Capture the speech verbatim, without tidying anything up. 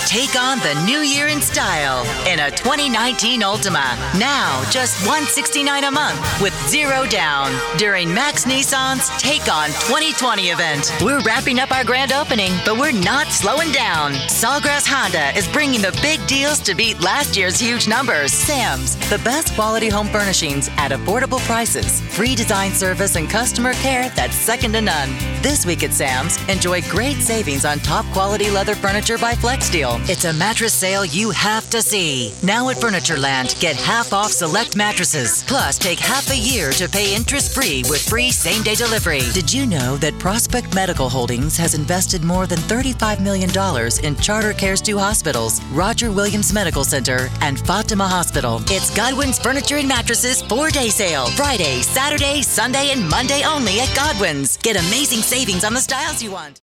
Take on the new year in style in a twenty nineteen Altima. Now, just one hundred sixty-nine dollars a month with zero down during Max Nissan's Take On twenty twenty event. We're wrapping up our grand opening, but we're not slowing down. Sawgrass Honda is bringing the big deals to beat last year's huge numbers. Sam's, the best quality home furnishings at affordable prices, free design service, and customer care that's second to none. This week at Sam's, enjoy great savings on top quality leather furniture by FlexSteel. It's a mattress sale you have to see. Now at Furnitureland, get half off select mattresses. Plus, take half a year to pay interest-free with free same-day delivery. Did you know that Prospect Medical Holdings has invested more than thirty-five million dollars in Charter Care's two hospitals, Roger Williams Medical Center and Fatima Hospital? It's Godwin's Furniture and Mattresses four-day sale. Friday, Saturday, Sunday, and Monday only at Godwin's. Get amazing savings on the styles you want.